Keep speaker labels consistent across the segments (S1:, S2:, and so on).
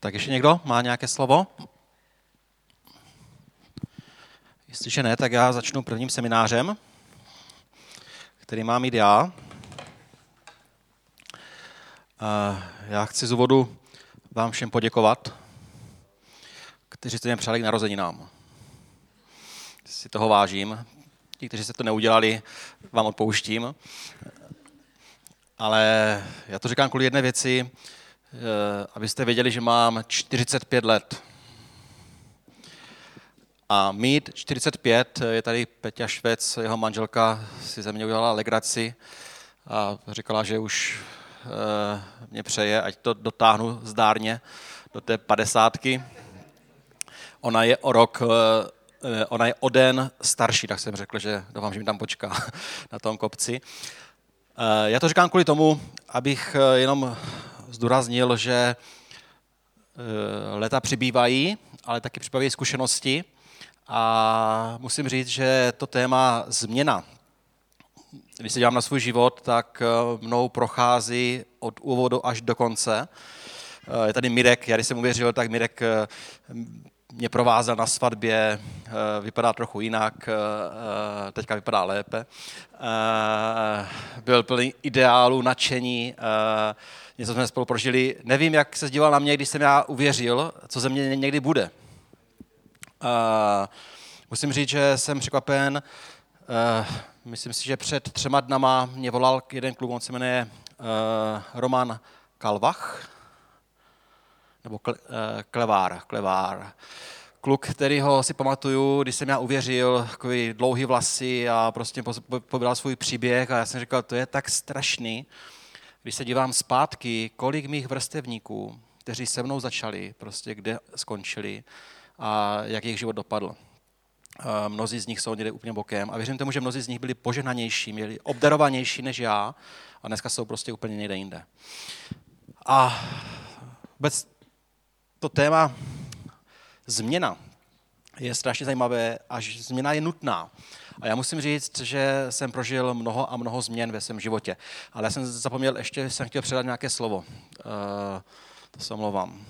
S1: Tak ještě někdo má nějaké slovo? Jestliže ne, tak já začnu prvním seminářem, který mám mít já. Já chci z úvodu vám všem poděkovat, kteří jste mě přijali k narozeninám. Si toho vážím. Ti, kteří jste to neudělali, vám odpouštím. Ale já to říkám kvůli jedné věci, abyste věděli, že mám 45 let. A mít 45, je tady Peťa Švec, jeho manželka si ze mě udělala legraci a říkala, že už mě přeje, ať to dotáhnu zdárně do té 50. Ona je o den starší, tak jsem řekl, že doufám, že mi tam počká na tom kopci. Já to říkám kvůli tomu, abych jenom zdůraznil, že léta přibývají, ale taky přibývají zkušenosti. A musím říct, že to téma změna, když se dívám na svůj život, tak mnou prochází od úvodu až do konce. Je tady Mirek, já když jsem uvěřil, tak Mirek mě provázel na svatbě, vypadá trochu jinak, teďka vypadá lépe. Byl plný ideálů, nadšení, něco jsme spolu prožili. Nevím, jak se díval na mě, když jsem já uvěřil, co ze mě někdy bude. Musím říct, že jsem překvapen. Myslím si, že před 3 dnama mě volal jeden kluk, on se jmenuje Roman Kalvach, nebo Klevár. Kluk, kterýho si pamatuju, když jsem já uvěřil, takový dlouhý vlasy a prostě povídal svůj příběh a já jsem říkal, to je tak strašný. Když se dívám zpátky, kolik mých vrstevníků, kteří se mnou začali, prostě kde skončili a jak jejich život dopadl. Mnozí z nich jsou někde úplně bokem a věřím tomu, že mnozí z nich byli požehnanější, měli obdarovanější než já a dneska jsou prostě úplně někde jinde. A vůbec to téma změna je strašně zajímavé a změna je nutná. A já musím říct, že jsem prožil mnoho a mnoho změn ve svém životě. Ale já jsem zapomněl, ještě jsem chtěl předat nějaké slovo. To se omlouvám.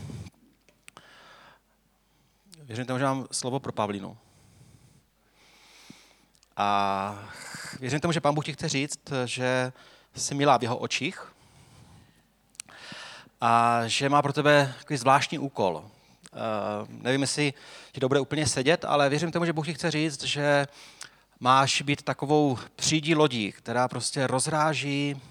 S1: Věřím tomu, že mám slovo pro Pavlínu. A věřím tomu, že Pán Bůh ti chce říct, že jsi milá v jeho očích a že má pro tebe takový zvláštní úkol. Nevím, jestli ti to bude úplně sedět, ale věřím tomu, že Bůh ti chce říct, že máš být takovou přídí lodí, která prostě rozráží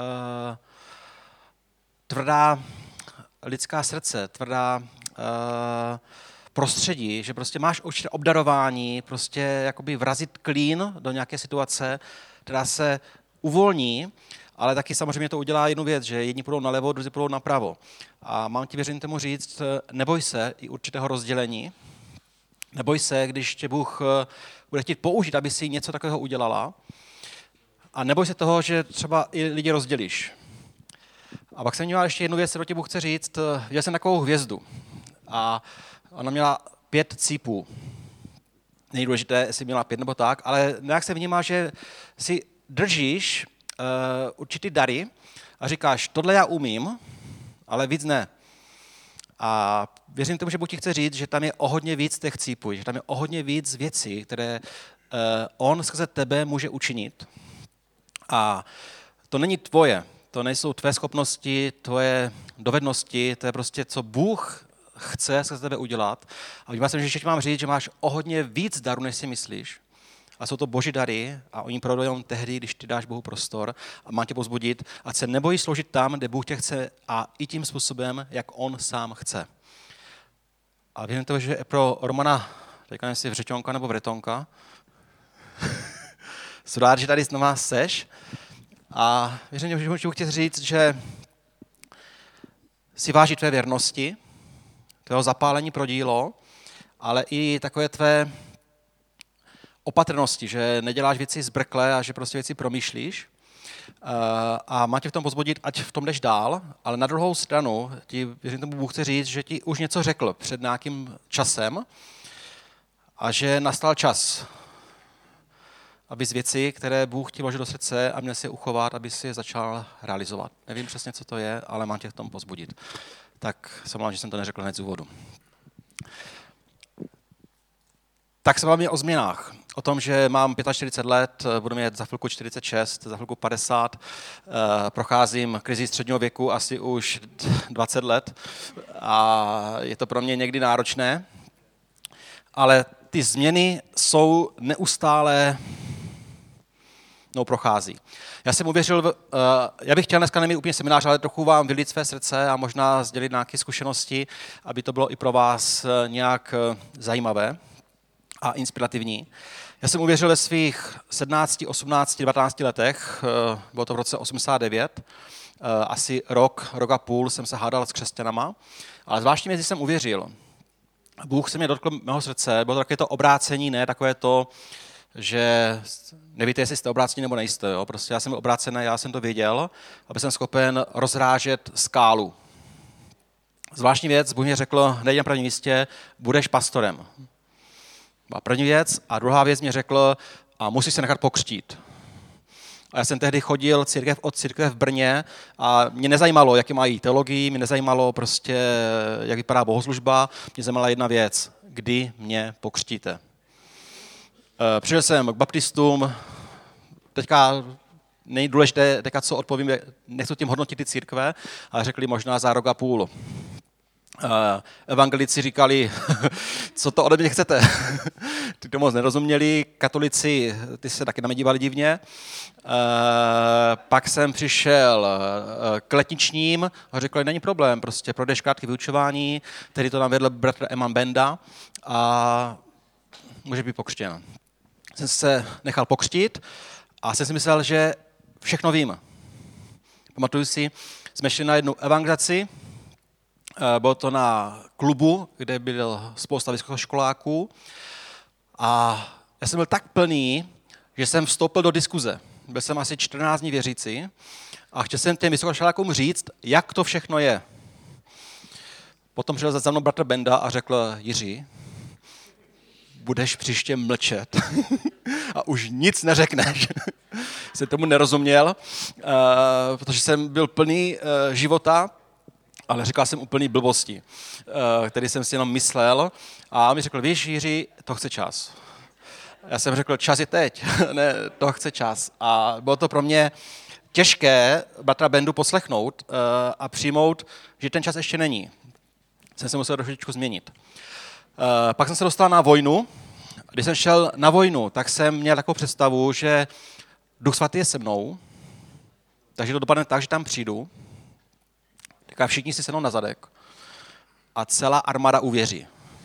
S1: tvrdá lidská srdce, tvrdá prostředí, že prostě máš určité obdarování, prostě jakoby vrazit klín do nějaké situace, která se uvolní, ale taky samozřejmě to udělá jednu věc, že jedni půjdou nalevo, druzí půjdou napravo. A mám ti věřím tomu říct, neboj se i určitého rozdělení, neboj se, když tě Bůh bude chtít použít, aby si něco takového udělala, a neboj se toho, že třeba i lidi rozdělíš. A pak jsem měl ještě jednu věc, kterou ti Bůh chce říct, viděl jsem takovou hvězdu a ona měla 5 cípů. Není důležité, jestli měla 5 nebo tak, ale nějak se vnímá, že si držíš určitý dary a říkáš, tohle já umím, ale víc ne. A věřím tomu, že Bůh ti chce říct, že tam je o hodně víc těch cípů, že tam je o hodně víc věcí, které on skrze tebe může učinit. A to není tvoje, to nejsou tvé schopnosti, tvoje dovednosti, to je prostě, co Bůh chce skrze tebe udělat. A vím, že ještě mám říct, že máš o hodně víc darů, než si myslíš. A jsou to boží dary a oni projdou jenom tehdy, když ty dáš Bohu prostor a má tě povzbudit, ať se nebojíš sloužit tam, kde Bůh tě chce a i tím způsobem, jak on sám chce. A věřím to, že pro Romana, teďka nevím, jestli Vřeťonka nebo Vretonka, jsem rád, že tady znova seš a věřím, že Bůh chce říct, že si váží tvé věrnosti, tvého zapálení pro dílo, ale i takové tvé opatrnosti, že neděláš věci zbrkle a že prostě věci promýšlíš. A má tě v tom pozbudit, ať v tom jdeš dál, ale na druhou stranu ti, věřím tomu, Bůh chce říct, že ti už něco řekl před nějakým časem a že nastal čas, aby z věci, které Bůh ti vložil do srdce a měl si je uchovat, aby si je začal realizovat. Nevím přesně, co to je, ale mám tě v tom pozbudit. Tak se mluvám, že jsem to neřekl hned z úvodu. Tak se bavíme o změnách. O tom, že mám 45 let, budu mít za chvilku 46, za chvilku 50, procházím krizi středního věku asi už 20 let a je to pro mě někdy náročné, ale ty změny jsou neustále prochází. Já jsem uvěřil, já bych chtěl dneska nemít úplně seminář, ale trochu vám vylít své srdce a možná sdělit nějaké zkušenosti, aby to bylo i pro vás nějak zajímavé a inspirativní. Já jsem uvěřil ve svých 17, 18, 19 letech, bylo to v roce 89, asi rok a půl jsem se hádal s křesťanama, ale zvláštní věci jsem uvěřil. Bůh se mě dotkl mého srdce, bylo to takové to obrácení, ne takové to, že nevíte, jestli jste obrácení nebo nejste. Jo? Prostě já jsem byl obrácený, já jsem to věděl, aby jsem schopen rozrážet skálu. Zvláštní věc, Bůh mě řekl, nejde na prvním místě, budeš pastorem. A první věc. A druhá věc mě řekl, a musíš se nechat pokřtít. A já jsem tehdy chodil církev od církve v Brně a mě nezajímalo, jaký mají teologii, mě nezajímalo prostě, jak vypadá bohoslužba, mě zajímala jedna věc, kdy mě pokřtíte. Přišel jsem k baptistům, teďka není důležité, co odpovím, nechci tím hodnotit ty církve, ale řekli možná za rok a půl. Evangelici říkali, co to ode mě chcete. Ty to moc nerozuměli, katolici, ty se taky na mě dívali divně. Pak jsem přišel k letničním a řekli, není problém, prostě projdeš krátké vyučování, tedy to nám vedl bratr Eman Benda a může být pokřtěn. Jsem se nechal pokřtít a jsem si myslel, že všechno vím. Pamatuju si, jsme šli na jednu evangelizaci, bylo to na klubu, kde byl spousta vysokoškoláků a já jsem byl tak plný, že jsem vstoupil do diskuze. Byl jsem asi 14 dní věřící a chtěl jsem těm vysokoškolákům říct, jak to všechno je. Potom přišel za mnou bratr Benda a řekl, Jiří, budeš příště mlčet a už nic neřekneš. Jsem tomu nerozuměl, protože jsem byl plný života, ale říkal jsem úplný blbosti, který jsem si jenom myslel. A on mi řekl, víš, Jiří, to chce čas. Já jsem řekl, čas je teď, ne, to chce čas. A bylo to pro mě těžké bratra Bendu poslechnout a přijmout, že ten čas ještě není. Jsem se musel trošičku změnit. Pak jsem se dostal na vojnu. Když jsem šel na vojnu, tak jsem měl takovou představu, že Duch svatý je se mnou, takže to dopadne tak, že tam přijdu, tak všichni si sednou na zadek a celá armáda uvěří.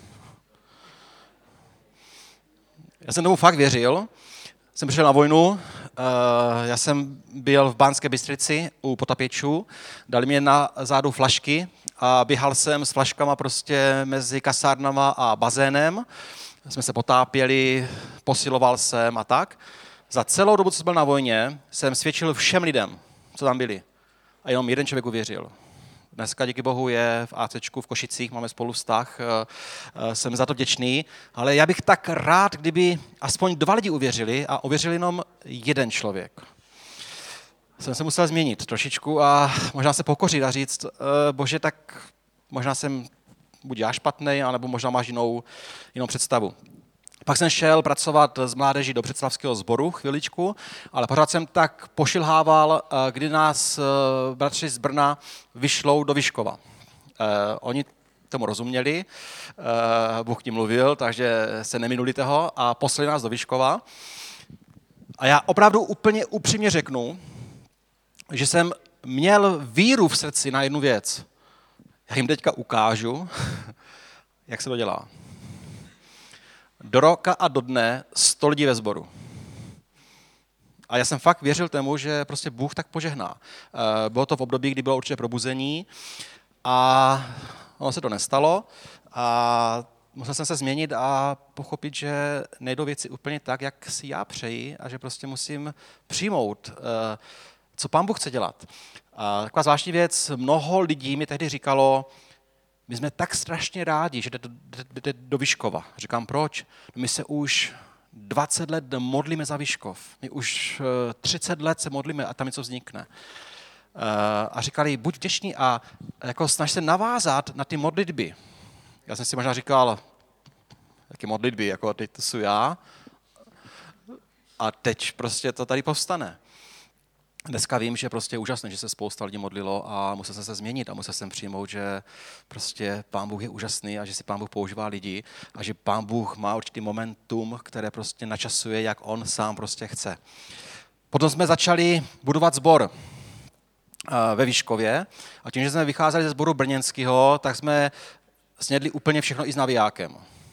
S1: Já jsem tomu fakt věřil. Jsem přišel na vojnu, já jsem byl v Banské Bystrici u potapěčů, dali mě na zádu flašky a běhal jsem s flaškama prostě mezi kasárnama a bazénem. Jsme se potápěli, posiloval jsem a tak. Za celou dobu, co jsem byl na vojně, jsem svědčil všem lidem, co tam byli. A jenom jeden člověk uvěřil. Dneska díky Bohu je v ACčku v Košicích, máme spolu vztah, jsem za to vděčný, ale já bych tak rád, kdyby aspoň 2 lidi uvěřili a uvěřil jenom jeden člověk. Jsem se musel změnit trošičku a možná se pokořit a říct, Bože, tak možná jsem buď já špatnej, anebo možná máš jinou představu. Pak jsem šel pracovat s mládeží do představského sboru chviličku, ale pořád jsem tak pošilhával, kdy nás bratři z Brna vyšlou do Vyškova. Oni tomu rozuměli, Bůh k ním mluvil, takže se neminuli toho a poslali nás do Vyškova. A já opravdu úplně upřímně řeknu, že jsem měl víru v srdci na jednu věc. Já jim teďka ukážu, jak se to dělá. Do roka a do dne 100 lidí ve sboru. A já jsem fakt věřil tomu, že prostě Bůh tak požehná. Bylo to v období, kdy bylo určitě probuzení a ono se to nestalo a musel jsem se změnit a pochopit, že nejdou věci úplně tak, jak si já přeji a že prostě musím přijmout, co Pán Bůh chce dělat. A taková zvláštní věc, mnoho lidí mi tehdy říkalo, my jsme tak strašně rádi, že jdete do Vyškova. Říkám, proč? No my se už 20 let modlíme za Vyškov. My už 30 let se modlíme a tam něco vznikne. a říkali, buď vděčný a jako snaž se navázat na ty modlitby. Já jsem si možná říkal, jaké modlitby, jako teď to jsou já a teď prostě to tady povstane. Dneska vím, že prostě je úžasné, že se spousta lidí modlilo a musel jsem se změnit a musel jsem přijmout, že prostě Pán Bůh je úžasný a že si Pán Bůh používá lidi a že Pán Bůh má určitý momentum, které prostě načasuje, jak on sám prostě chce. Potom jsme začali budovat sbor ve Výškově a tím, že jsme vycházeli ze sboru brněnského, tak jsme snědli úplně všechno i s navijákem.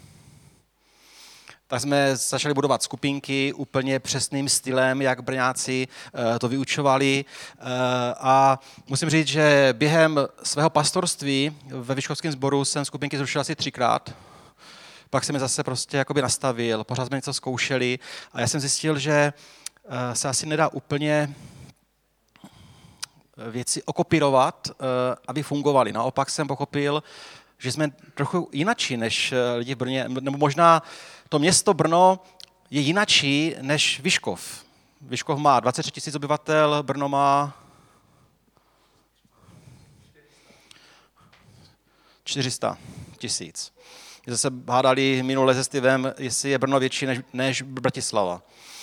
S1: Tak jsme začali budovat skupinky úplně přesným stylem, jak Brňáci to vyučovali. A musím říct, že během svého pastorství ve Výškovském sboru jsem skupinky zrušil asi 3krát. Pak jsem je zase prostě jakoby nastavil, pořád jsme něco zkoušeli a já jsem zjistil, že se asi nedá úplně věci okopírovat, aby fungovaly. Naopak jsem pochopil, že jsme trochu jinačí než lidi v Brně, nebo možná to město Brno je jinačí než Vyškov. Vyškov má 23 000 obyvatel, Brno má 400 000. My jsme se hádali minule se Stevem, jestli je Brno větší než Bratislava.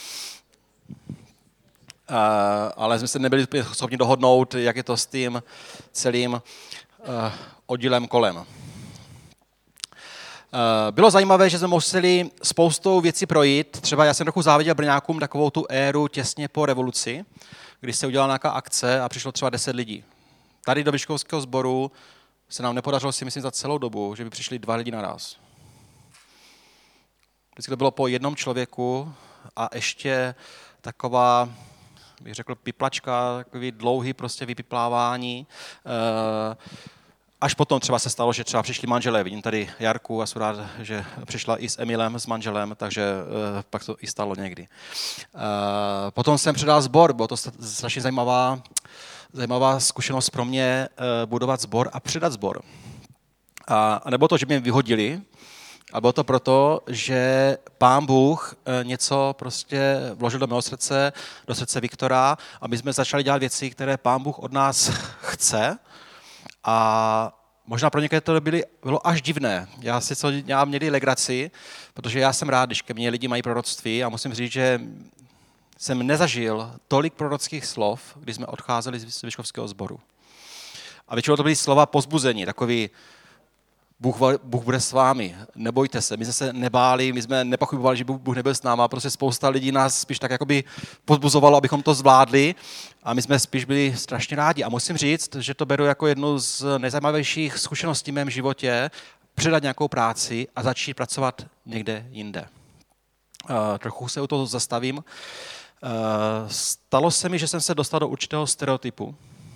S1: Ale jsme se nebyli schopni dohodnout, jak je to s tím celým oddílem kolem. Bylo zajímavé, že jsme museli spoustou věcí projít. Třeba já jsem trochu záviděl Brňákům takovou tu éru těsně po revoluci, kdy se udělala nějaká akce a přišlo třeba 10 lidí. Tady do Vyškovského sboru se nám nepodařilo si myslím za celou dobu, že by přišli 2 lidi naraz. Vždycky to bylo po jednom člověku a ještě taková, bych řekl, piplačka, takový dlouhý prostě vypiplávání. Až potom třeba se stalo, že třeba přišli manželé. Vidím tady Jarku a jsem rád, že přišla i s Emilem, s manželem, takže pak to i stalo někdy. Potom jsem předal sbor, bylo to strašně zajímavá zkušenost pro mě budovat sbor a předat sbor. A nebylo to, že by mě vyhodili, ale bylo to proto, že Pán Bůh něco prostě vložil do mého srdce, do srdce Viktora, a my jsme začali dělat věci, které Pán Bůh od nás chce. A možná pro některé to bylo až divné. Já si měli legraci, protože já jsem rád, když ke mně lidi mají proroctví a musím říct, že jsem nezažil tolik prorockých slov, když jsme odcházeli z Vyškovského sboru. A většinou to byly slova povzbuzení, takový Bůh bude s vámi, nebojte se. My jsme se nebáli, my jsme nepochybovali, že Bůh nebyl s náma, prostě spousta lidí nás spíš tak jakoby povzbuzovalo, abychom to zvládli a my jsme spíš byli strašně rádi. A musím říct, že to beru jako jednu z nejzajímavějších zkušeností v mém životě, předat nějakou práci a začít pracovat někde jinde. Trochu se u toho zastavím. Stalo se mi, že jsem se dostal do určitého stereotypu.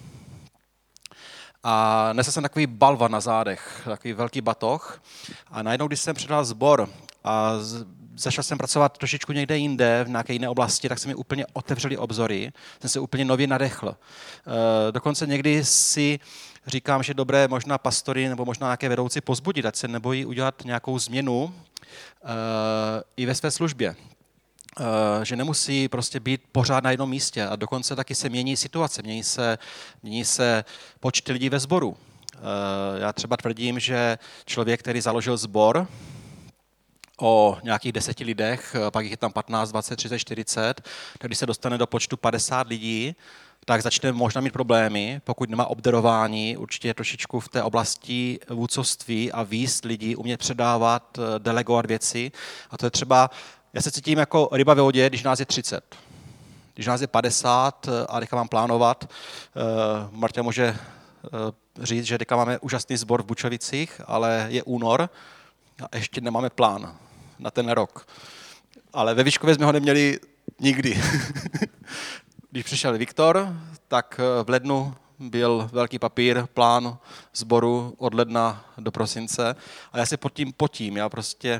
S1: A nesl jsem takový balvan na zádech, takový velký batoh. A najednou, když jsem předal sbor a začal jsem pracovat trošičku někde jinde, v nějaké jiné oblasti, tak se mi úplně otevřely obzory. Jsem se úplně nově nadechl. Dokonce někdy si říkám, že dobré možná pastory nebo možná nějaké vedoucí pozbudit, ať se nebojí udělat nějakou změnu i ve své službě. Že nemusí prostě být pořád na jednom místě a dokonce taky se mění situace, mění se počty lidí ve sboru. Já třeba tvrdím, že člověk, který založil sbor o nějakých 10 lidech, pak jich je tam 15, 20, 30, 40, tak když se dostane do počtu 50 lidí, tak začne možná mít problémy, pokud nemá obdarování, určitě trošičku v té oblasti vůdcovství a vést lidí, umět předávat, delegovat věci. A to je třeba, já se cítím jako ryba ve vodě, když nás je 30. Když nás je 50 a teďka mám plánovat, Marta může říct, že teďka máme úžasný sbor v Bučovicích, ale je únor a ještě nemáme plán na ten rok. Ale ve Vyškově jsme ho neměli nikdy. Když přišel Viktor, tak v lednu byl velký papír, plán sboru od ledna do prosince a já se pod tím potím, já prostě...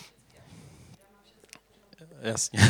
S1: Jasně.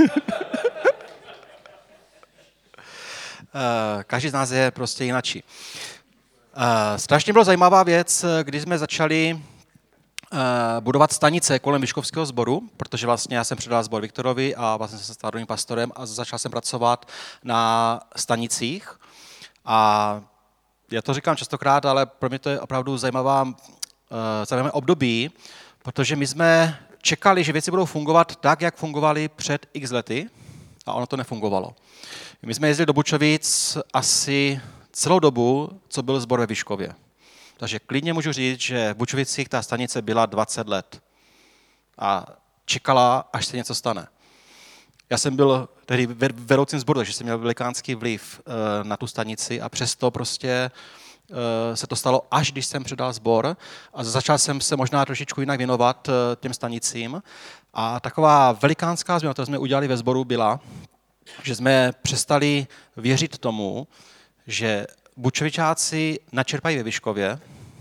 S1: Každý z nás je prostě jinačí. Strašně byla zajímavá věc, když jsme začali budovat stanice kolem Vyškovského sboru, protože vlastně já jsem předal sbor Viktorovi a vlastně jsem se stal druhým pastorem a začal jsem pracovat na stanicích. A já to říkám častokrát, ale pro mě to je opravdu zajímavé období, protože my jsme čekali, že věci budou fungovat tak, jak fungovaly před x lety, a ono to nefungovalo. My jsme jezdili do Bučovic asi celou dobu, co byl sbor ve Vyškově. Takže klidně můžu říct, že v Bučovicích ta stanice byla 20 let a čekala, až se něco stane. Já jsem byl tehdy vedoucím sboru, takže jsem měl velikánský vliv na tu stanici a přesto prostě se to stalo, až když jsem předal sbor a začal jsem se možná trošičku jinak věnovat těm stanicím. A taková velikánská změna, kterou jsme udělali ve sboru, byla, že jsme přestali věřit tomu, že Bučovičáci načerpají ve Vyškově,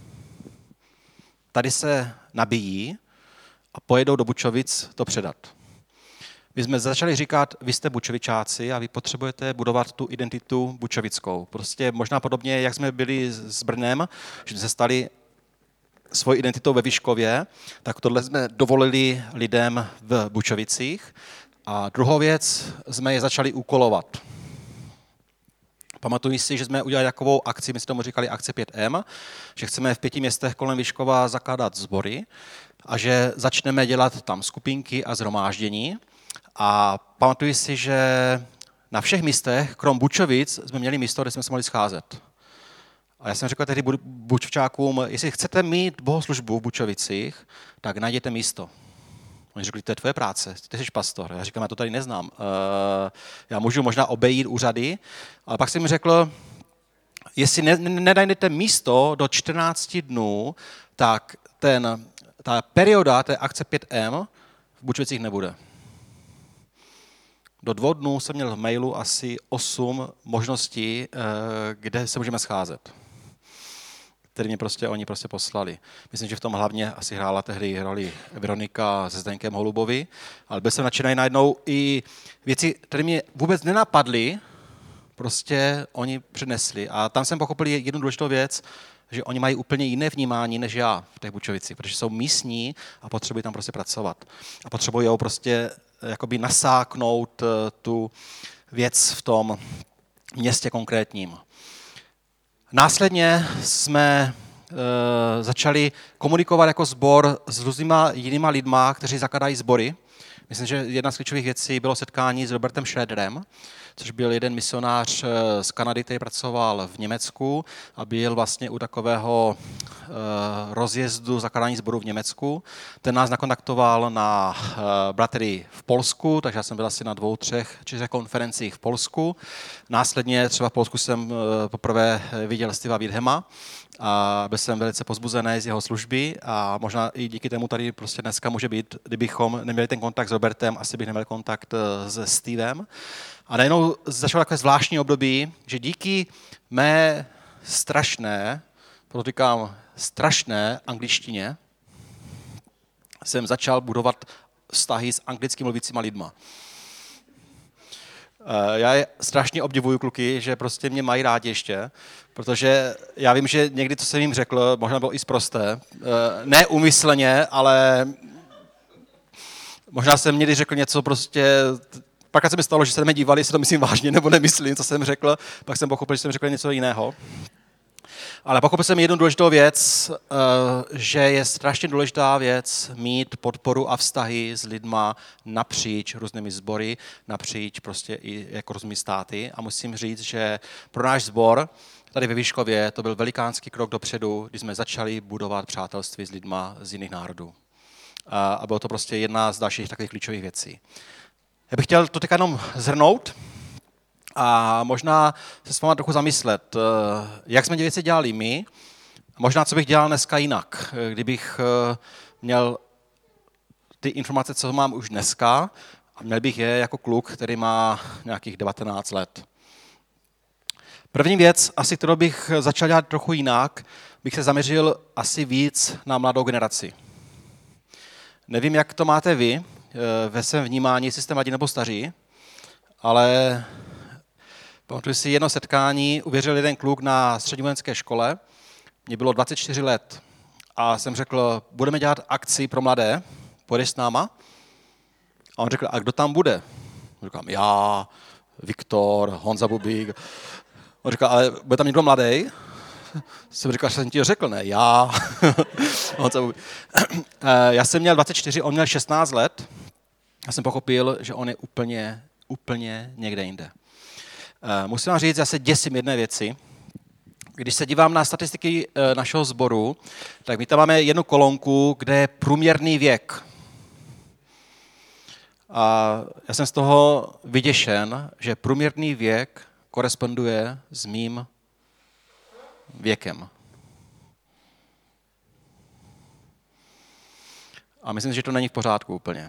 S1: tady se nabijí a pojedou do Bučovic to předat. My jsme začali říkat, vy jste Bučovičáci a vy potřebujete budovat tu identitu bučovickou. Prostě možná podobně, jak jsme byli s Brnem, že jsme se stali svojí identitou ve Vyškově, tak tohle jsme dovolili lidem v Bučovicích. A druhou věc, jsme je začali úkolovat. Pamatuji si, že jsme udělali takovou akci, my jsme tomu říkali akce 5M, že chceme v 5 městech kolem Vyškova zakládat sbory a že začneme dělat tam skupinky a shromáždění. A pamatuji si, že na všech místech, krom Bučovic, jsme měli místo, kde jsme se mohli scházet. A já jsem řekl tehdy Bučovčákům, jestli chcete mít bohoslužbu v Bučovicích, tak najděte místo. Oni řekli, to je tvoje práce, ty jsi pastor. Já říkám, já to tady neznám. Já můžu možná obejít úřady, ale pak jsem mi řekl, jestli nenajdete místo do 14 dnů, tak ta perioda té akce 5M v Bučovicích nebude. Do 2 dnů jsem měl v mailu asi 8 možností, kde se můžeme scházet, které mě oni poslali. Myslím, že v tom hlavně asi hrála tehdy roli Veronika se Zdeňkem Holubovi, ale byl jsem nadšený najednou i věci, které mě vůbec nenapadly, prostě oni přinesli. A tam jsem pochopil jednu důležitou věc, že oni mají úplně jiné vnímání než já v těch Bučovicích, protože jsou místní a potřebují tam prostě pracovat. A potřebují prostě jakoby nasáknout tu věc v tom městě konkrétním. Následně jsme začali komunikovat jako sbor s různýma jinýma lidma, kteří zakládají sbory. Myslím, že jedna z klíčových věcí bylo setkání s Robertem Schroederem, což byl jeden misionář z Kanady, který pracoval v Německu a byl vlastně u takového rozjezdu zakládání sboru v Německu. Ten nás nakontaktoval na braterii v Polsku, takže já jsem byl asi na 2, 3, 4 konferencích v Polsku. Následně třeba v Polsku jsem poprvé viděl Steva Widhema a byl jsem velice pozbuzený z jeho služby a možná i díky tomu tady prostě dneska může být, kdybychom neměli ten kontakt s Robertem, asi bych neměl kontakt se Stevem. A najednou začalo takové zvláštní období, že díky mé strašné, podotýkám strašné angličtině, jsem začal budovat vztahy s anglicky mluvícíma lidma. Já je strašně obdivuju kluky, že prostě mě mají rádi ještě, protože já vím, že někdy, co jsem jim řekl, možná bylo i sprosté, ne úmyslně, ale možná jsem někdy řekl něco prostě, pak se mi stalo, že se na mě dívali, jestli to myslím vážně nebo nemyslím, co jsem řekl, pak jsem pochopil, že jsem řekl něco jiného. Ale pochopil jsem jednu důležitou věc, že je strašně důležitá věc mít podporu a vztahy s lidma napříč různými sbory, napříč prostě i jako různými státy. A musím říct, že pro náš sbor tady ve Vyškově to byl velikánský krok dopředu, když jsme začali budovat přátelství s lidma z jiných národů. A bylo to prostě jedna z dalších takových klíčových věcí. Já bych chtěl to teď jenom zhrnout a možná se s váma trochu zamyslet, jak jsme věci dělali my, možná co bych dělal dneska jinak, kdybych měl ty informace, co mám už dneska, a měl bych je jako kluk, který má nějakých 19 let. První věc, asi kterou bych začal dělat trochu jinak, bych se zaměřil asi víc na mladou generaci. Nevím, jak to máte vy ve svém vnímání, jestli jste mladí nebo staří, ale pamatuju si jedno setkání, uvěřil jeden kluk na střední vojenské škole, mě bylo 24 let a jsem řekl, budeme dělat akci pro mladé, půjdeš s náma? A on řekl, a kdo tam bude? Říkám, já, Viktor, Honza Bubík. On říkal, ale bude tam někdo mladý? Jsem říkal, že jsem ti řekl, ne, já. Já jsem měl 24, on měl 16 let. Já jsem pochopil, že on je úplně někde jinde. Musím vám říct, já se děsím jedné věci. Když se dívám na statistiky našeho sboru, tak my tam máme jednu kolonku, kde je průměrný věk. A já jsem z toho vyděšen, že průměrný věk koresponduje s mým věkem. A myslím si, že to není v pořádku úplně.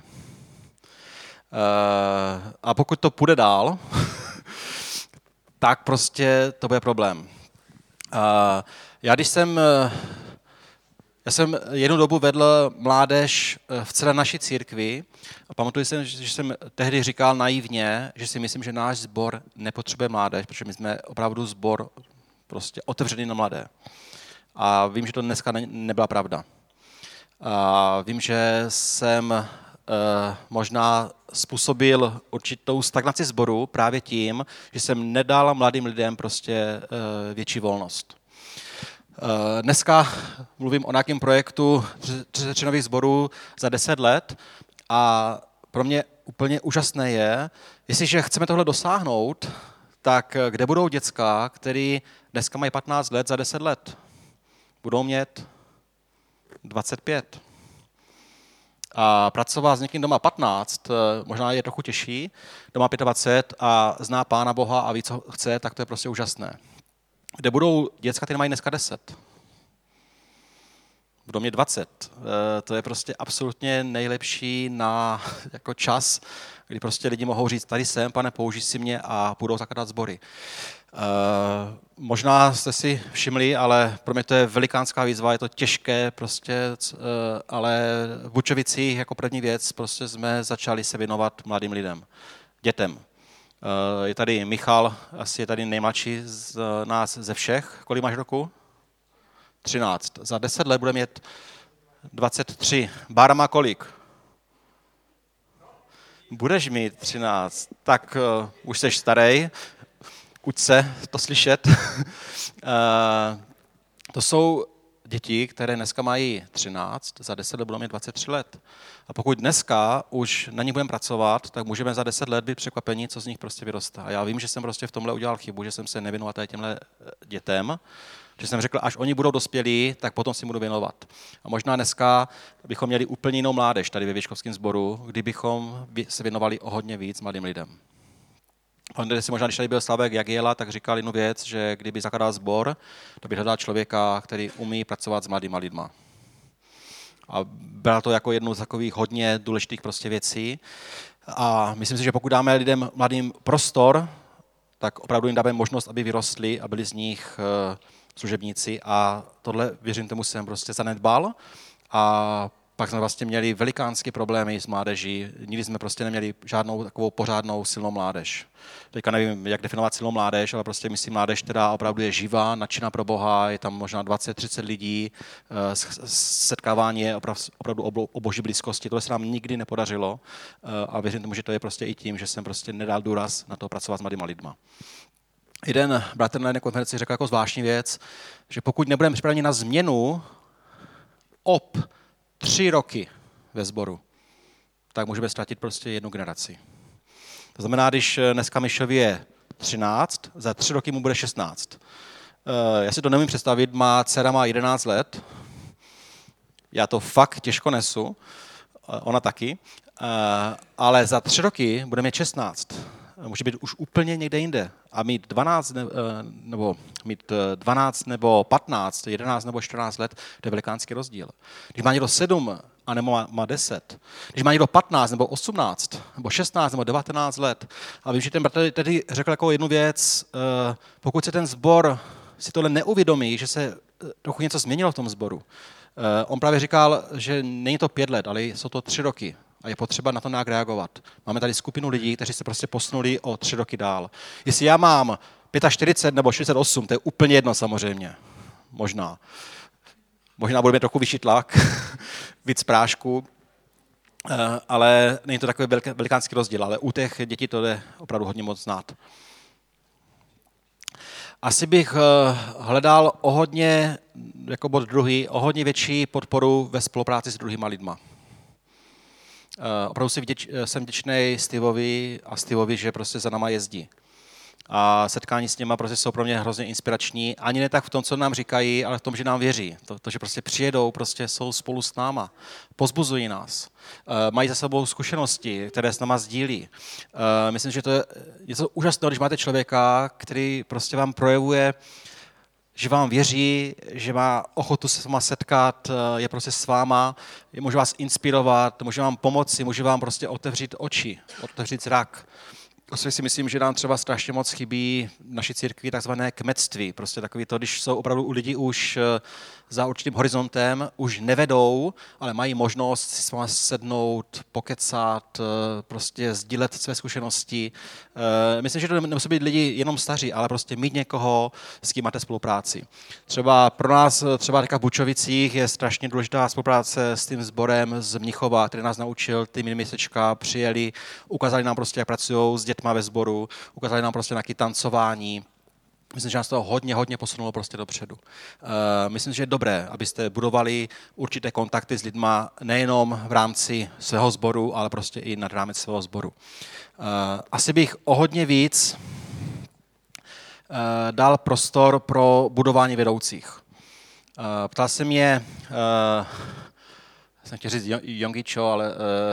S1: A pokud to půjde dál, tak prostě to bude problém. Já jsem jednu dobu vedl mládež v celé naší církvi a pamatuju si, že jsem tehdy říkal naivně, že si myslím, že náš sbor nepotřebuje mládež, protože my jsme opravdu sbor prostě otevřený na mladé. A vím, že to dneska nebyla pravda. A vím, že jsem možná způsobil určitou stagnaci sboru právě tím, že jsem nedal mladým lidem prostě větší volnost. Dneska mluvím o nějakém projektu 30 nových sborů za 10 let a pro mě úplně úžasné je, jestliže chceme tohle dosáhnout, tak kde budou děcka, který dneska mají 15 let za 10 let? Budou mít 25. A pracovat s někým doma 15, možná je trochu těžší, doma 25 a zná Pána Boha a ví, co chce, tak to je prostě úžasné. Kde budou děcka, které mají dneska 10? Budou mít 20. To je prostě absolutně nejlepší na jako čas, kdy prostě lidi mohou říct, tady jsem, pane, použij si mě a budou zakládat sbory. Možná jste si všimli, ale pro mě to je velikánská výzva, je to těžké, prostě, ale v Bučovicích jako první věc prostě jsme začali se věnovat mladým lidem, dětem. Je tady Michal, asi je tady nejmladší z nás ze všech. Kolik máš roku? 13. Za 10 let bude mít 23. Bára má kolik? Budeš mít 13. Tak už jsi starý. Uč se to slyšet. To jsou děti, které dneska mají 13, za 10 let budou mít 23 let. A pokud dneska už na nich budeme pracovat, tak můžeme za 10 let být překvapení, co z nich prostě vyroste. A já vím, že jsem prostě v tomhle udělal chybu, že jsem se nevěnoval těmhle dětem, že jsem řekl, až oni budou dospělí, tak potom si budu věnovat. A možná dneska bychom měli úplně jinou mládež tady ve Věčkovském sboru, kdybychom se věnovali o hodně víc mladým lidem. On si možná, když tady byl Slavek Jagiela, tak říkal jednu věc, že kdyby zakládal sbor, to by hledal člověka, který umí pracovat s mladýma lidma. A bral to jako jednu z takových hodně důležitých prostě věcí. A myslím si, že pokud dáme lidem mladým prostor, tak opravdu jim dáme možnost, aby vyrostli a byli z nich služebníci. A tohle, věřím tomu, jsem prostě zanedbal. A pak jsme vlastně měli velikánské problémy s mládeží. Nikdy jsme prostě neměli žádnou takovou pořádnou silnou mládež. Teďka nevím, jak definovat silnou mládež, ale prostě myslím mládež, která opravdu je živá, nadšená pro Boha, je tam možná 20-30 lidí, setkávání je opravdu o boží blízkosti. Tohle se nám nikdy nepodařilo a věřím tomu, že to je prostě i tím, že jsem prostě nedal důraz na to pracovat s mladýma lidma. Jeden bratr na jedné konferenci řekl jako zvláštní věc, že pokud nebudeme připraveni na změnu 3 roky ve sboru, tak můžeme ztratit prostě jednu generaci. To znamená, když dneska Mišovi je 13, za 3 roky mu bude 16. Já si to nemůžu představit, dcera má 11 let, já to fakt těžko nesu, ona taky, ale za 3 roky bude mít 16. Může být už úplně někde jinde. A mít 12 nebo 15, 11 nebo 14 let, to je velikánský rozdíl. Když má někdo 7 a nebo má 10, když má někdo 15 nebo 18 nebo 16 nebo 19 let, a vím, že ten bratr tedy řekl jako jednu věc, pokud se ten sbor si tohle neuvědomí, že se trochu něco změnilo v tom sboru. On právě říkal, že není to 5 let, ale jsou to 3 roky. A je potřeba na to nějak reagovat. Máme tady skupinu lidí, kteří se prostě posunuli o 3 roky dál. Jestli já mám 45 nebo 68, to je úplně jedno samozřejmě. Možná. Možná budu mít trochu vyšší tlak, víc prášku, ale není to takový velikánský rozdíl, ale u těch dětí to je opravdu hodně moc znát. Asi bych hledal jako bod druhý, o hodně větší podporu ve spolupráci s druhýma lidma. Opravdu jsem vděčný Steveovi, že prostě za náma jezdí. A setkání s něma prostě jsou pro mě hrozně inspirační. Ani ne tak v tom, co nám říkají, ale v tom, že nám věří. To že prostě přijedou, prostě jsou spolu s náma. Pozbuzují nás. Mají za sebou zkušenosti, které s náma sdílí. Myslím, že to je něco úžasného, když máte člověka, který prostě vám projevuje, že vám věří, že má ochotu se s váma setkat, je prostě s váma, může vás inspirovat, může vám pomoci, může vám prostě otevřít oči, otevřít zrak. To si myslím, že nám třeba strašně moc chybí v naší církvi takzvané kmetství. Prostě takový to, když jsou opravdu u lidí už za určitým horizontem, už nevedou, ale mají možnost si s vámi sednout, pokecat, prostě sdílet své zkušenosti. Myslím, že to nemusí být lidi jenom staří, ale prostě mít někoho, s kým máte spolupráci. Třeba pro nás, třeba v Bučovicích, je strašně důležitá spolupráce s tím sborem z Mnichova, který nás naučil, ty miniměsečka přijeli, ukázali nám prostě, jak pracují s dětma ve sboru, ukázali nám prostě nějaké tancování. Myslím, že nás to hodně posunulo prostě dopředu. Myslím, že je dobré, abyste budovali určité kontakty s lidma nejenom v rámci svého sboru, ale prostě i nad rámec svého sboru. Asi bych o hodně víc dal prostor pro budování vedoucích. Ptal se mě, jsem chtěl říct Jongičo, ale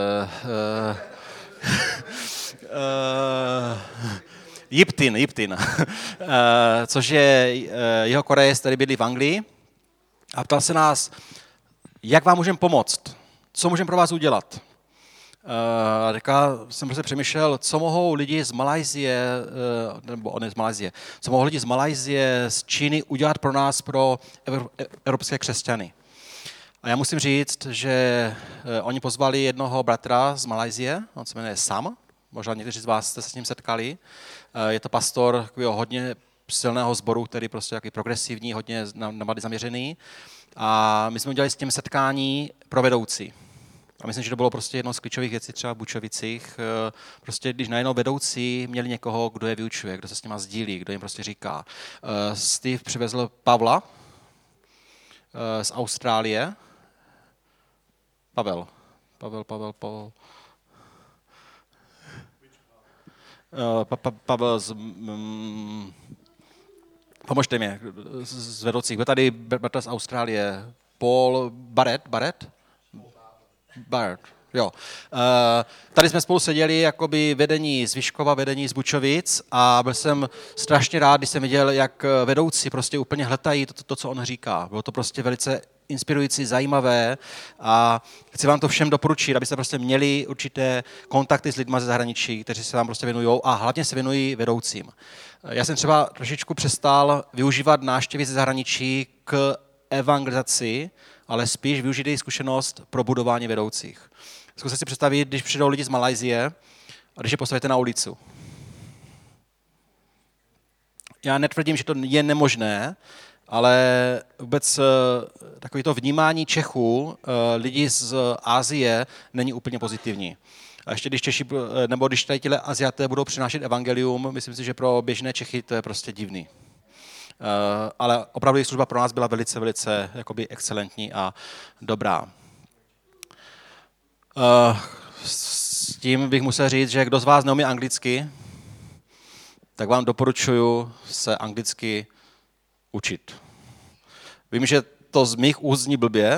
S1: Jiptin, což je jeho Korejec, který bydlí v Anglii, a ptal se nás, jak vám můžeme pomoct, co můžeme pro vás udělat. Jsem prostě přemýšlel, co mohou lidi z Malajsie, nebo on je z Malajsie, co mohou lidi z Malajsie, z Číny udělat pro nás, pro evropské křesťany. A já musím říct, že oni pozvali jednoho bratra z Malajsie, on se jmenuje Sam, možná někteří z vás jste se s ním setkali. Je to pastor takového hodně silného sboru, který prostě jaký progresivní, hodně na mladý zaměřený. A my jsme udělali s tím setkání pro vedoucí. A myslím, že to bylo prostě jedno z klíčových věcí třeba v Bučovicích. Prostě když najednou vedoucí měli někoho, kdo je vyučuje, kdo se s nima sdílí, kdo jim prostě říká. Steve přivezl Pavla z Austrálie. Pavel. Pavel pomožte mi, z vedoucích. Byl tady bratr z Austrálie, Paul Barrett, jo. Tady jsme spolu seděli jakoby vedení z Vyškova, vedení z Bučovic a byl jsem strašně rád, když jsem viděl, jak vedoucí prostě úplně hltají to, co on říká. Bylo to prostě velice inspirující, zajímavé a chci vám to všem doporučit, abyste prostě měli určité kontakty s lidmi ze zahraničí, kteří se vám prostě věnují a hlavně se věnují vedoucím. Já jsem třeba trošičku přestal využívat návštěvy ze zahraničí k evangelizaci, ale spíš využít její zkušenost pro budování vedoucích. Zkuste si představit, když přijdou lidi z Malajsie a když je postavíte na ulici. Já netvrdím, že to je nemožné, ale vůbec takovéto vnímání Čechů, lidí z Asie, není úplně pozitivní. A ještě když Češi, nebo když tady těle Aziaté budou přinášet evangelium, myslím si, že pro běžné Čechy to je prostě divný. Ale opravdu jejich služba pro nás byla velice jakoby excelentní a dobrá. S tím bych musel říct, že kdo z vás neumí anglicky, tak vám doporučuji se anglicky učit. Vím, že to z mých úst zní blbě,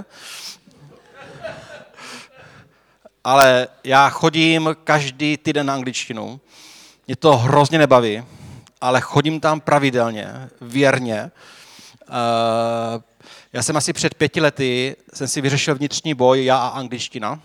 S1: ale já chodím každý týden na angličtinu. Mě to hrozně nebaví, ale chodím tam pravidelně, věrně. Já jsem asi před 5 lety jsem si vyřešil vnitřní boj, já a angličtina.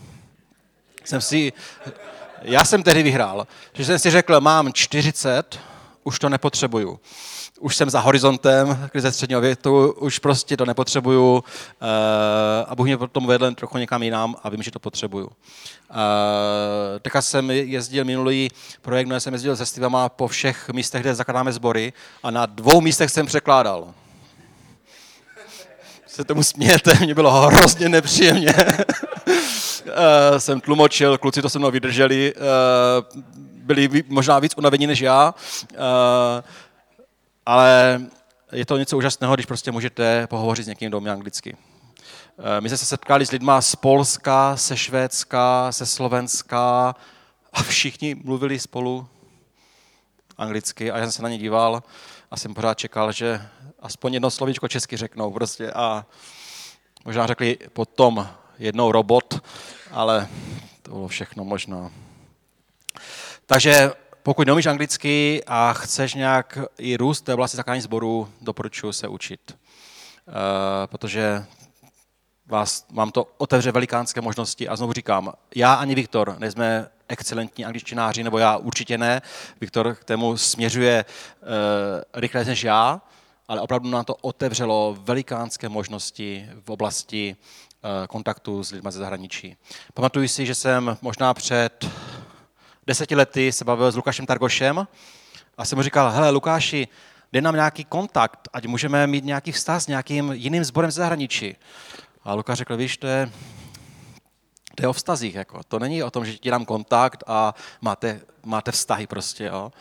S1: Já jsem tehdy vyhrál, že jsem si řekl, mám 40, už to nepotřebuju. Už jsem za horizontem krize středního věku, už prostě to nepotřebuju a Bůh mě potom vedl trochu někam jinam a vím, že to potřebuju. Teďka jsem jezdil minulý projekt, no jsem jezdil se Stevama po všech místech, kde zakládáme sbory a na 2 místech jsem překládal. Se tomu smějete, mě bylo hrozně nepříjemně. Jsem tlumočil, kluci to se mnou vydrželi, byli možná víc unavení než já. Ale je to něco úžasného, když prostě můžete pohovořit s někým doma anglicky. My jsme se setkali s lidma z Polska, se Švédska, se Slovenska a všichni mluvili spolu anglicky a já jsem se na ně díval a jsem pořád čekal, že aspoň jedno slovíčko česky řeknou prostě a možná řekli potom jednou robot, ale to bylo všechno možná. Takže pokud neumíš anglicky a chceš nějak i růst té oblasti zakládání sboru, doporučuji se učit. Protože vám to otevře velikánské možnosti a znovu říkám, já ani Viktor nejsme excelentní angličtináři, nebo já určitě ne. Viktor k tému směřuje rychleji než já, ale opravdu nám to otevřelo velikánské možnosti v oblasti kontaktu s lidmi ze zahraničí. Pamatuju si, že jsem možná před 10 lety se bavil s Lukášem Targošem a jsem mu říkal, hele Lukáši, dej nám nějaký kontakt, ať můžeme mít nějaký vztah s nějakým jiným sborem ze zahraničí. A Lukáš řekl, víš, to je o vztazích, jako. To není o tom, že ti dám kontakt a máte vztahy prostě. Jo.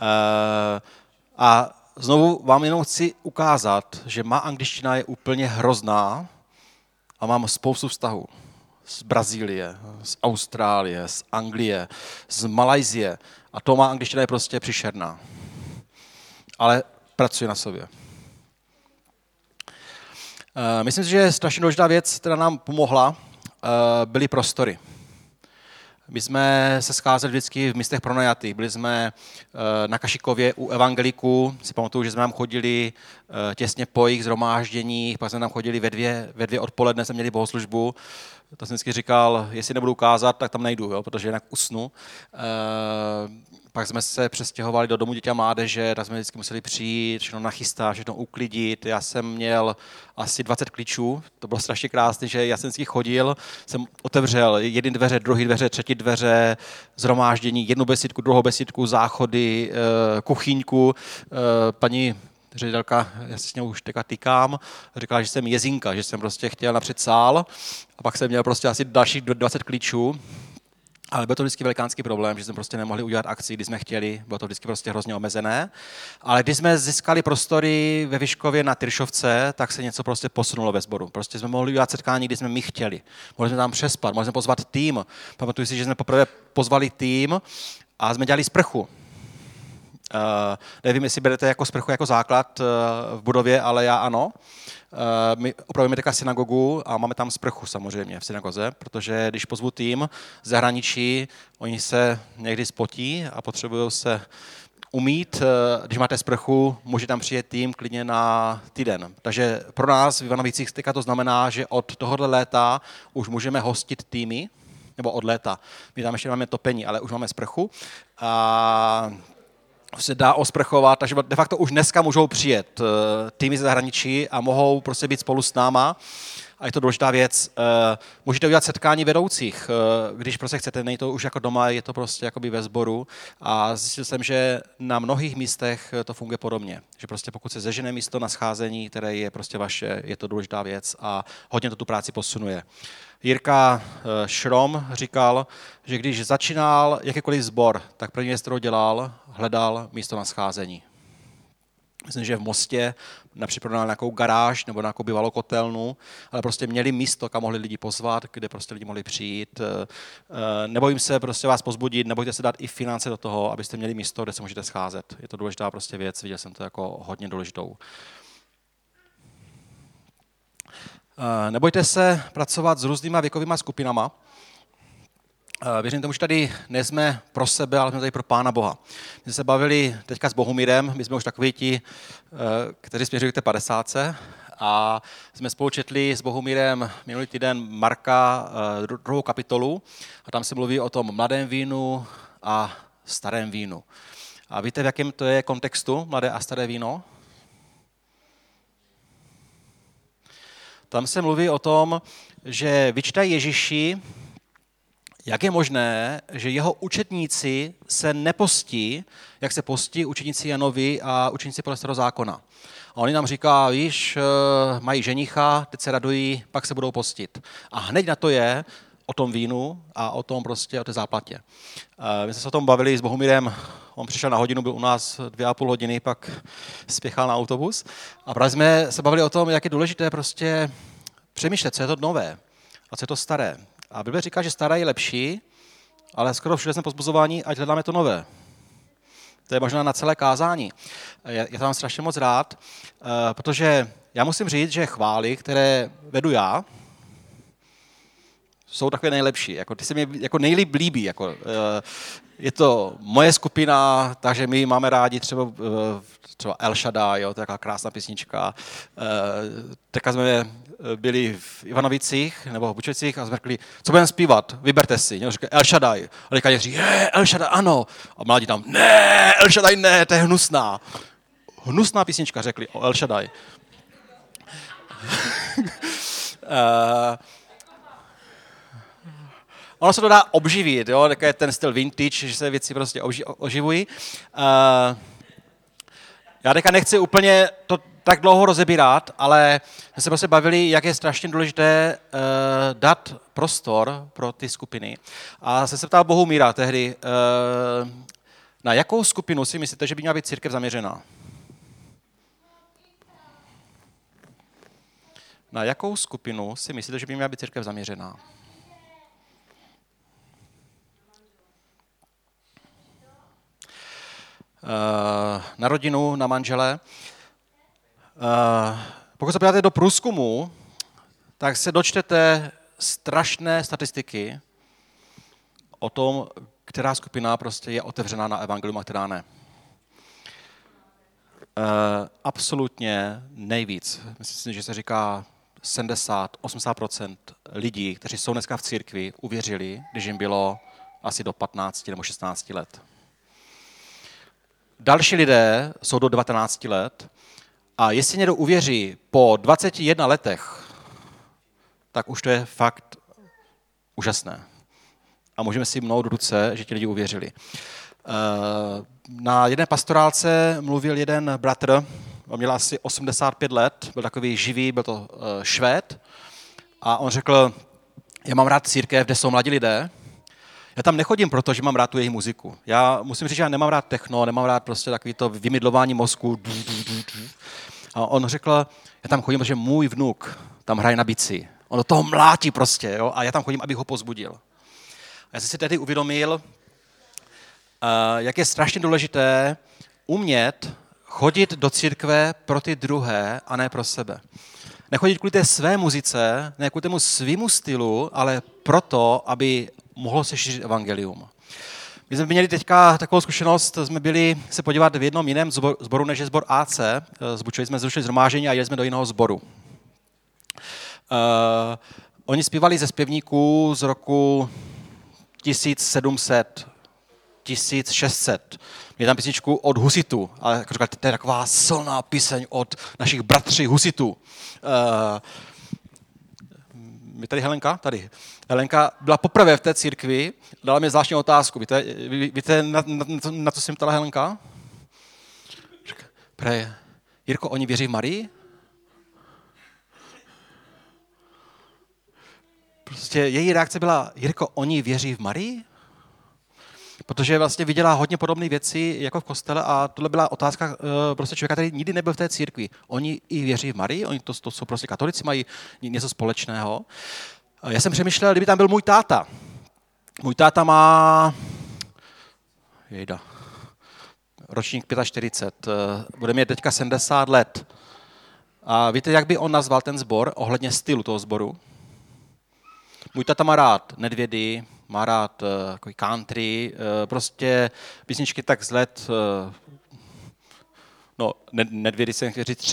S1: A znovu vám jenom chci ukázat, že má angličtina je úplně hrozná a mám spoustu vztahů. Z Brazílie, z Austrálie, z Anglie, z Malajsie. A to má angličtina je prostě příšerná. Ale pracuje na sobě. Myslím si, že strašně důležitá věc, která nám pomohla, byly prostory. My jsme se scházeli vždycky v místech pronajatých. Byli jsme na Kašikově u evangeliků. Si pamatuju, že jsme tam chodili těsně po jejich shromáždění, pak jsme tam chodili ve dvě odpoledne, jsme měli bohoslužbu. To jsem vždycky říkal, jestli nebudu ukázat, tak tam nejdu, jo, protože jinak usnu. Pak jsme se přestěhovali do domu dětí a mládeže, tak jsme vždycky museli přijít, všechno nachystat, všechno uklidit. Já jsem měl asi 20 klíčů, to bylo strašně krásné, že já jsem vždycky chodil, jsem otevřel jedny dveře, druhé dveře, třetí dveře, shromáždění, jednu besídku, druhou besídku, záchody, kuchyňku. Paní ředitelka, já se s ní už teďka týkám, říkala, že jsem jezinka, že jsem prostě chtěl napřed sál a pak jsem měl prostě asi dalších 20 klíčů. Ale byl to vždycky velikánský problém, že jsme prostě nemohli udělat akci, když jsme chtěli, bylo to vždycky prostě hrozně omezené. Ale když jsme získali prostory ve Vyškově na Tyršovce, tak se něco prostě posunulo ve sboru. Prostě jsme mohli udělat setkání, kdy jsme my chtěli. Mohli jsme tam přespat, mohli jsme pozvat tým. Pamatuju si, že jsme poprvé pozvali tým a jsme dělali sprchu. Nevím, jestli berete jako sprchu jako základ v budově, ale já ano. My opravujeme teďka synagogu a máme tam sprchu samozřejmě v synagoze, protože když pozvu tým z zahraničí, oni se někdy spotí a potřebují se umít. Když máte sprchu, může tam přijet tým klidně na týden. Takže pro nás v Ivanovicích teďka to znamená, že od tohohle léta už můžeme hostit týmy, nebo od léta. My tam ještě máme topení, ale už máme sprchu. A se dá osprchovat, takže de facto už dneska můžou přijet týmy ze zahraničí a mohou prostě být spolu s náma. A je to důležitá věc. Můžete udělat setkání vedoucích, když prostě chcete, nejde to už jako doma, je to prostě jakoby ve sboru. A zjistil jsem, že na mnohých místech to funguje podobně. Že prostě pokud se zežene místo na scházení, které je prostě vaše, je to důležitá věc a hodně to tu práci posunuje. Jirka Šrom říkal, že když začínal jakýkoliv sbor, tak první věc, kterou dělal, hledal místo na scházení. Myslím, že v Mostě nepřipravil nějakou garáž nebo nějakou bývalou kotelnu, ale prostě měli místo, kam mohli lidi pozvat, kde prostě lidi mohli přijít. Nebojím se prostě vás pozbudit, nebojte se dát i finance do toho, abyste měli místo, kde se můžete scházet. Je to důležitá prostě věc, viděl jsem to jako hodně důležitou. Nebojte se pracovat s různýma věkovýma skupinama. Věřím tomu, že tady nejsme pro sebe, ale jsme tady pro Pána Boha. My jsme se bavili teďka s Bohumírem, my jsme už takoví ti, kteří směřují k té 50. A jsme spolu četli s Bohumírem minulý týden Marka 2. kapitolu a tam se mluví o tom mladém vínu a starém vínu. A víte, v jakém to je kontextu, mladé a staré víno? Tam se mluví o tom, že vyčítají Ježíši, jak je možné, že jeho učedníci se nepostí, jak se postí učedníci Janovi a učedníci podle starého zákona. A oni nám říká, víš, mají ženicha, teď se radují, pak se budou postit. A hned na to je, o tom vínu a o tom prostě o té záplatě. My jsme se o tom bavili s Bohumírem, on přišel na hodinu, byl u nás 2,5 hodiny, pak spěchal na autobus a právě jsme se bavili o tom, jak je důležité prostě přemýšlet, co je to nové a co je to staré. A Bible říká, že staré je lepší, ale skoro všude jsme pozbuzování, ať hledáme to nové. To je možná na celé kázání. Já to mám strašně moc rád, protože já musím říct, že chvály, které vedu já, jsou takové nejlepší. Jako, ty se mi jako nejlíp líbí. Jako, je to moje skupina, takže my máme rádi třeba El Shaddai, jo, to je taková krásná písnička. Teďka jsme byli v Ivanovicích nebo v Bučovicích a jsme řekli, co budeme zpívat, vyberte si. Někdo říká El Shaddai. A teďka někdo říká, El Shaddai, ano. A mladí tam, ne, El Shaddai ne, to je hnusná. Hnusná písnička, řekli o El Shaddai. Ono se to dá obživit, jo? Takový ten styl vintage, že se věci prostě oživují. Já teďka nechci úplně to tak dlouho rozebírat, ale jsme se prostě bavili, jak je strašně důležité dát prostor pro ty skupiny. A jsem se ptal Bohumíra tehdy, na jakou skupinu si myslíte, že by měla být církev zaměřená? Na jakou skupinu si myslíte, že by měla být církev zaměřená? Na rodinu, na manžele. Pokud se podíváte do průzkumu, tak se dočtete strašné statistiky o tom, která skupina prostě je otevřená na evangelium a která ne. Absolutně nejvíc. Myslím si, že se říká 70-80% lidí, kteří jsou dneska v církvi, uvěřili, když jim bylo asi do 15 nebo 16 let. Další lidé jsou do 19 let a jestli někdo uvěří po 21 letech, tak už to je fakt úžasné. A můžeme si mnout ruce, že ti lidi uvěřili. Na jedné pastorálce mluvil jeden bratr, on měl asi 85 let, byl takový živý, byl to Švéd a on řekl, já mám rád církev, kde jsou mladí lidé. Já tam nechodím proto, že mám rád tu jejich muziku. Já musím říct, že já nemám rád techno, nemám rád prostě takový to vymydlování mozku. A on řekl, já tam chodím, protože můj vnuk tam hraje na bicí. On do toho mlátí prostě, jo? A já tam chodím, abych ho pozbudil. A já jsem si tehdy uvědomil, jak je strašně důležité umět chodit do církve pro ty druhé a ne pro sebe. Nechodit kvůli té své muzice, ne kvůli tému svýmu stylu, ale proto, aby mohlo se šířit evangelium. My jsme měli teďka takovou zkušenost, jsme byli se podívat v jednom jiném sboru, než je sbor AC. Z Bučovic jsme zrušili shromáždění a jeli jsme do jiného sboru. Oni zpívali ze zpěvníků z roku 1700, 1600. Měli tam písničku od husitů, ale jako říkali, to je taková silná píseň od našich bratří husitů. Je tady Helenka? Tady. Helenka byla poprvé v té církvi, dala mi zvláštní otázku. Víte na co jsem ptala Helenka? Prej, Jirko, oni věří v Marii? Prostě její reakce byla, Jirko, oni věří v Marii? Protože vlastně viděla hodně podobné věci jako v kostele a tohle byla otázka prostě člověka, který nikdy nebyl v té církvi. Oni i věří v Marii, oni to jsou prostě katolici, mají něco společného. Já jsem přemýšlel, kdyby tam byl můj táta. Můj táta má ročník 45, bude mít teďka 70 let. A víte, jak by on nazval ten sbor ohledně stylu toho sboru? Můj táta má rád Nedvědy, má rád country, prostě písničky tak z let, Nedvědy jsem chtěl říct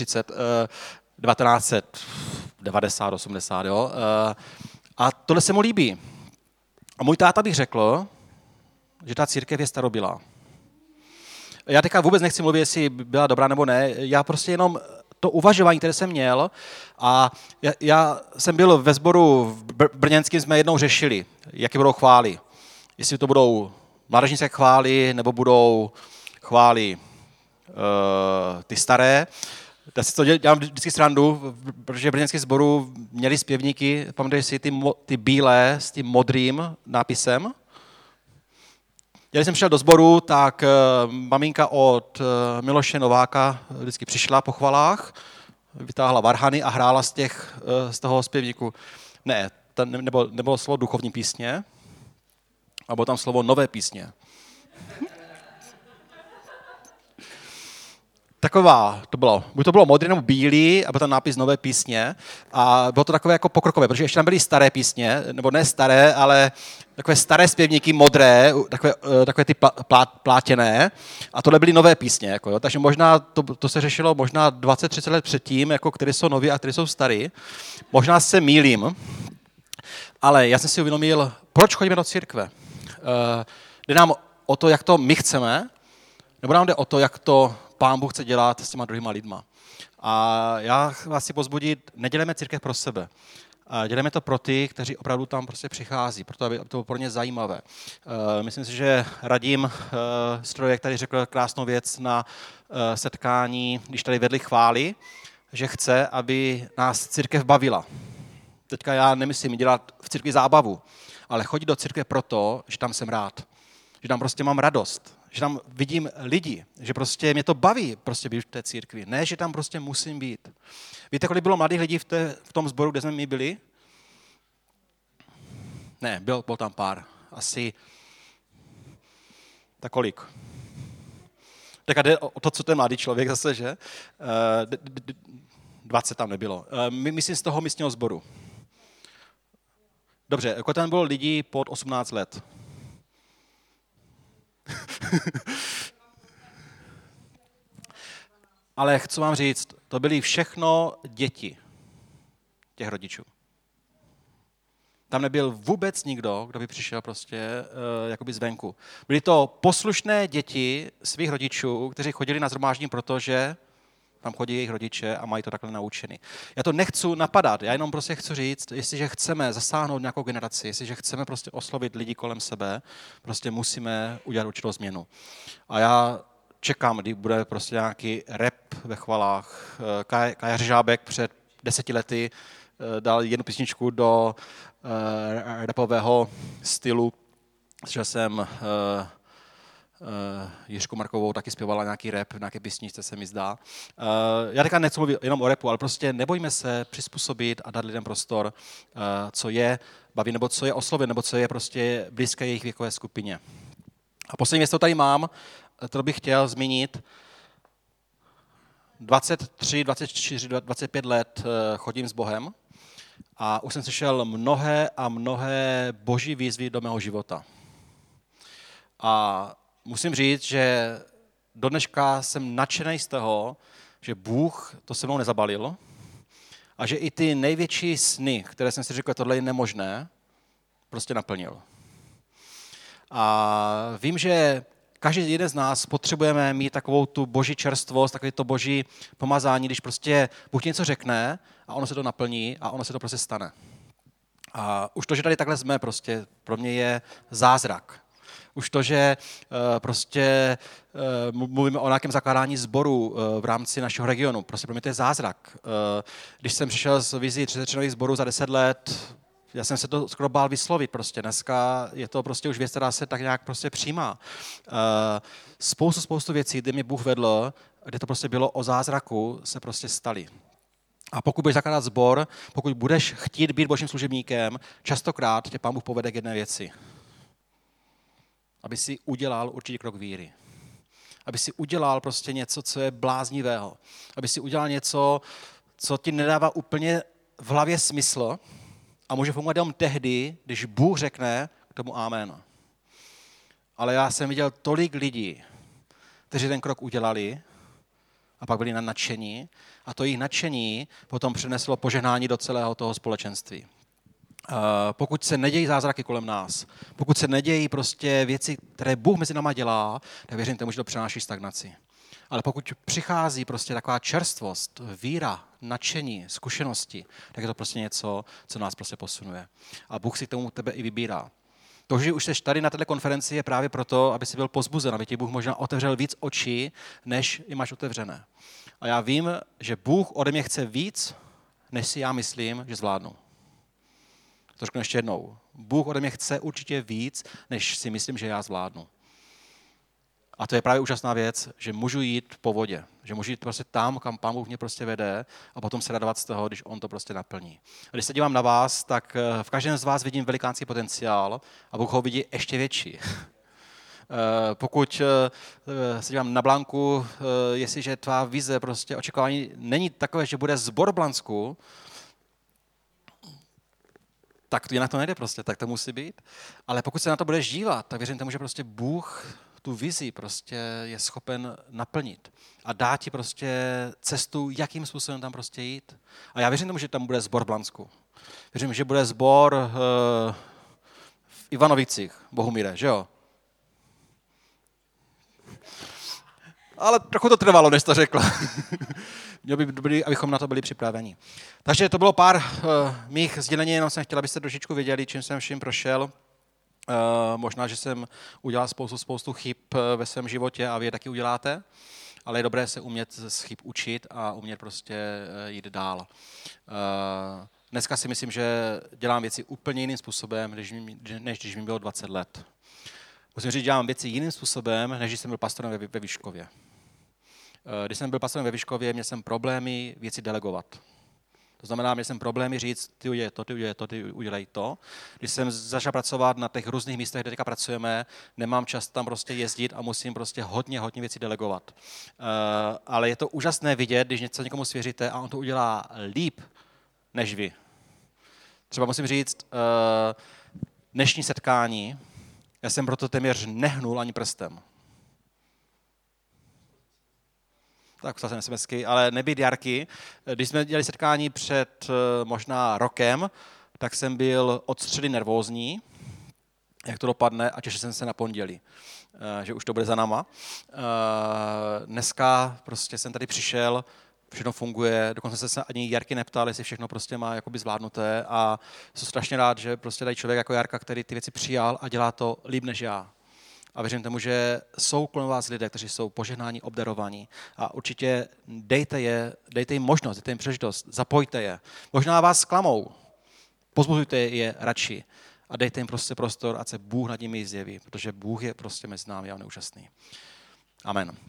S1: 1990, 80, jo. A tohle se mu líbí. A můj táta bych řekl, že ta církev je starobylá. Já teďka vůbec nechci mluvit, jestli byla dobrá nebo ne, já prostě jenom to uvažování, které jsem měl, a já jsem byl ve sboru v brněnském, jsme jednou řešili, jaké budou chvály. Jestli to budou mládežnické chvály, nebo budou chvály ty staré. Já si to dělám vždycky srandu, protože v brněnském sboru měli zpěvníky, pamatuješ si ty bílé s tím modrým nápisem? Když jsem šel do sboru, tak maminka od Miloše Nováka vždycky přišla po chvalách, vytáhla varhany a hrála z toho zpěvníku. Ne, nebylo slovo duchovní písně, a bylo tam slovo nové písně. Taková to bylo. Buď to bylo modrý nebo bílý, a byl tam nápis nové písně. A bylo to takové jako pokrokové, protože ještě tam byly staré písně, nebo ne staré, ale takové staré zpěvníky modré, takové ty plátěné. A tohle byly nové písně. Jako, jo. Takže možná to se řešilo možná 20-30 let předtím, jako které jsou nové a které jsou staré. Možná se mýlím, ale já jsem si uvědomil, proč chodíme do církve. Jde nám o to, jak to my chceme, nebo nám jde o to, jak to Pán Bůh chce dělat s těma druhýma lidma. A já vás chci pozbudit, nedělejme církev pro sebe. Dělejme to pro ty, kteří opravdu tam prostě přichází, proto aby to bylo pro ně zajímavé. Myslím si, že Radim Strojek tady řekl krásnou věc na setkání, když tady vedli chvály, že chce, aby nás církev bavila. Teďka já nemyslím dělat v církvi zábavu, ale chodit do církve proto, že tam jsem rád. Že tam prostě mám radost. Že tam vidím lidi, že prostě mě to baví prostě být v té církvi. Ne, že tam prostě musím být. Víte, kolik bylo mladých lidí v tom sboru, kde jsme my byli? Ne, byl tam pár. Asi tak kolik? Tak a jde o to, co ten mladý člověk zase, že? 20 tam nebylo. Myslím z toho místního sboru. Dobře, jako tam bylo lidí pod 18 let. Ale chci vám říct, to byly všechno děti těch rodičů. Tam nebyl vůbec nikdo, kdo by přišel prostě jakoby zvenku. Byly to poslušné děti svých rodičů, kteří chodili na shromáždění, protože tam chodí jejich rodiče a mají to takhle naučený. Já to nechci napadat, já jenom prostě chci říct, jestliže chceme zasáhnout nějakou generaci, jestliže chceme prostě oslovit lidi kolem sebe, prostě musíme udělat určitou změnu. A já čekám, kdy bude prostě nějaký rap ve chvalách. Kaja Řežábek před 10 lety dal jednu písničku do rapového stylu. Slyšel jsem Jiřku Markovou taky zpěvala nějaký rap, nějaké písničce se mi zdá. Já teďka nechci mluvit jenom o rapu, ale prostě nebojme se přizpůsobit a dát lidem prostor, co je baví, nebo co je oslovit, nebo co je prostě blízké jejich věkové skupině. A poslední věc, co tady mám, to bych chtěl zmínit. 23, 24, 25 let chodím s Bohem a už jsem slyšel mnohé a mnohé boží výzvy do mého života. A musím říct, že do dneška jsem nadšený z toho, že Bůh to se mnou nezabalil a že i ty největší sny, které jsem si řekl, tohle je nemožné, prostě naplnil. A vím, že každý jeden z nás potřebujeme mít takovou tu boží čerstvost, takový to boží pomazání, když prostě Bůh něco řekne a ono se to naplní a ono se to prostě stane. A už to, že tady takhle jsme, prostě pro mě je zázrak. Už to, že prostě mluvíme o nějakém zakládání sboru v rámci našeho regionu, prostě pro mě to je zázrak. Když jsem přišel z vizí 30členových sborů za 10 let, já jsem se to skoro bál vyslovit prostě. Dneska je to prostě už věc, která se tak nějak prostě přijímá. Spoustu věcí, kde mě Bůh vedl, kde to prostě bylo o zázraku, se prostě staly. A pokud budeš zakládat sbor, pokud budeš chtít být božím služebníkem, častokrát tě Pán Bůh povede k jedné věci. Aby si udělal určitý krok víry. Aby si udělal prostě něco, co je bláznivého. Aby si udělal něco, co ti nedává úplně v hlavě smysl a může fungovat jenom tehdy, když Bůh řekne k tomu amen. Ale já jsem viděl tolik lidí, kteří ten krok udělali a pak byli nadšení a to jejich nadšení potom přineslo požehnání do celého toho společenství. Pokud se nedějí zázraky kolem nás, pokud se nedějí prostě věci, které Bůh mezi náma dělá, tak věřím tomu, že to přináší stagnaci. Ale pokud přichází prostě taková čerstvost, víra, nadšení, zkušenosti, tak je to prostě něco, co nás prostě posunuje. A Bůh si k tomu tebe i vybírá. To, že už jsi tady na této konferenci, je právě proto, aby si byl pozbuzen, aby ti Bůh možná otevřel víc očí, než i máš otevřené. A já vím, že Bůh ode mě chce víc, než si já myslím, že zvládnu. To řeknu ještě jednou. Bůh ode mě chce určitě víc, než si myslím, že já zvládnu. A to je právě úžasná věc, že můžu jít po vodě. Že můžu jít prostě tam, kam Pán Bůh mě prostě vede a potom se radovat z toho, když on to prostě naplní. A když se dívám na vás, tak v každém z vás vidím velikánský potenciál a Bůh ho vidí ještě větší. Pokud se dívám na Blanku, jestliže tvá vize, prostě očekávání není takové, že bude sbor Blansku, tak to jinak to nejde prostě, tak to musí být. Ale pokud se na to budeš dívat, tak věřím tomu, že prostě Bůh tu vizi prostě je schopen naplnit a dá ti prostě cestu, jakým způsobem tam prostě jít. A já věřím tomu, že tam bude sbor v Blansku. Věřím, že bude sbor v Ivanovicích, Bohumíre, že jo? Ale trochu to trvalo, než to řekla. Mělo by být dobrý, abychom na to byli připraveni. Takže to bylo pár mých sdělení, jenom jsem chtěl, abyste trošičku věděli, čím jsem vším prošel. Možná, že jsem udělal spoustu chyb ve svém životě a vy je taky uděláte, ale je dobré se umět z chyb učit a umět prostě jít dál. Dneska si myslím, že dělám věci úplně jiným způsobem, než když mi bylo 20 let. Musím říct, že dělám věci jiným způsobem, než když jsem byl pastorem ve Vyškově. Když jsem byl pastorem ve Vyškově, měl jsem problémy věci delegovat. To znamená, měl jsem problémy říct, ty udělej to, ty udělej to. Když jsem začal pracovat na těch různých místech, kde teďka pracujeme, nemám čas tam prostě jezdit a musím prostě hodně věcí delegovat. Ale je to úžasné vidět, když něco někomu svěříte a on to udělá líp než vy. Třeba musím říct, dnešní setkání, já jsem proto téměř nehnul ani prstem. Tak psal jsem SMSky, ale nebýt Jarky. Když jsme dělali setkání před možná rokem, tak jsem byl od středy nervózní, jak to dopadne, a těšil jsem se na pondělí, že už to bude za náma. Dneska prostě jsem tady přišel, všechno funguje, dokonce se ani Jarky neptal, jestli všechno prostě má jakoby zvládnuté a jsem strašně rád, že prostě tady člověk jako Jarka, který ty věci přijal a dělá to líp než já. A věřím tomu, že jsou kolem vás lidé, kteří jsou požehnáni, obdarovaní. A určitě dejte jim možnost, dejte jim příležitost, zapojte je. Možná vás zklamou, pozbuzujte je radši a dejte jim prostě prostor, ať se Bůh nad nimi zjeví, protože Bůh je prostě mezi námi a on je úžasný. Amen.